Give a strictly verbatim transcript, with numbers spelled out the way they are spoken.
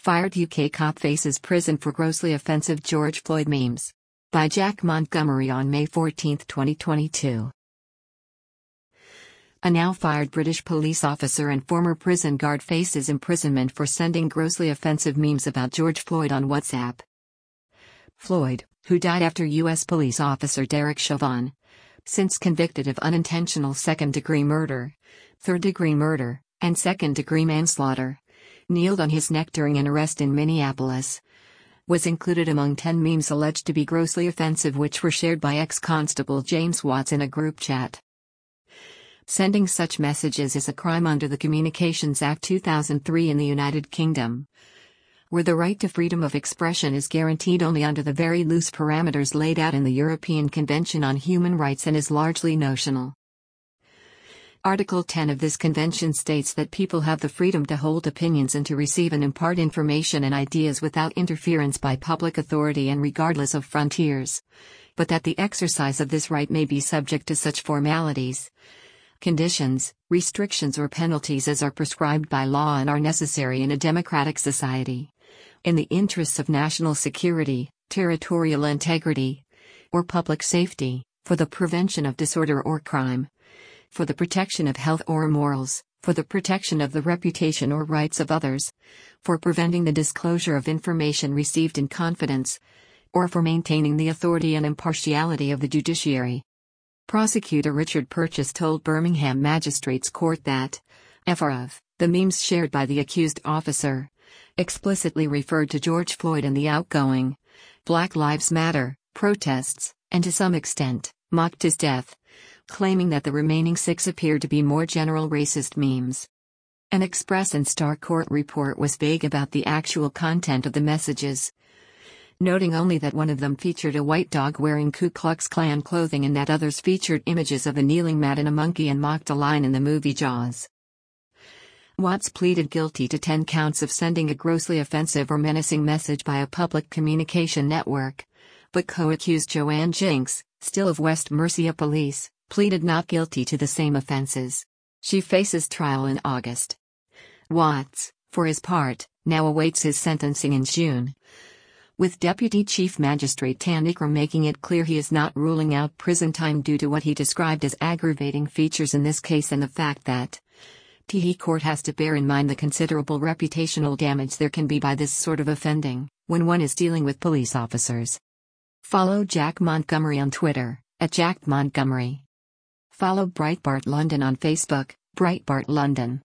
Fired U K cop faces prison for grossly offensive George Floyd memes. By Jack Montgomery on May fourteenth, twenty twenty-two. A now fired British police officer and former prison guard faces imprisonment for sending grossly offensive memes about George Floyd on WhatsApp. Floyd, who died after U S police officer Derek Chauvin, since convicted of unintentional second-degree murder, third-degree murder, and second-degree manslaughter, kneeled on his neck during an arrest in Minneapolis, was included among ten memes alleged to be grossly offensive which were shared by ex-constable James Watts in a group chat. Sending such messages is a crime under the Communications Act two thousand three in the United Kingdom, where the right to freedom of expression is guaranteed only under the very loose parameters laid out in the European Convention on Human Rights and is largely notional. Article ten of this convention states that people have the freedom to hold opinions and to receive and impart information and ideas without interference by public authority and regardless of frontiers, but that the exercise of this right may be subject to such formalities, conditions, restrictions or penalties as are prescribed by law and are necessary in a democratic society, in the interests of national security, territorial integrity, or public safety, for the prevention of disorder or crime, for the protection of health or morals, for the protection of the reputation or rights of others, for preventing the disclosure of information received in confidence, or for maintaining the authority and impartiality of the judiciary. Prosecutor Richard Purchase told Birmingham Magistrates Court that, F R of, the memes shared by the accused officer, explicitly referred to George Floyd and the outgoing Black Lives Matter protests, and to some extent, mocked his death, claiming that the remaining six appeared to be more general racist memes. An Express and Star court report was vague about the actual content of the messages, noting only that one of them featured a white dog wearing Ku Klux Klan clothing and that others featured images of a kneeling man and a monkey and mocked a line in the movie Jaws. Watts pleaded guilty to ten counts of sending a grossly offensive or menacing message by a public communication network, but co-accused Joanne Jinks, still of West Mercia Police, pleaded not guilty to the same offenses. She faces trial in August. Watts, for his part, now awaits his sentencing in June, with Deputy Chief Magistrate Tan Ikram making it clear he is not ruling out prison time due to what he described as aggravating features in this case and the fact that the court has to bear in mind the considerable reputational damage there can be by this sort of offending, when one is dealing with police officers. Follow Jack Montgomery on Twitter, at Jack Montgomery. Follow Breitbart London on Facebook, Breitbart London.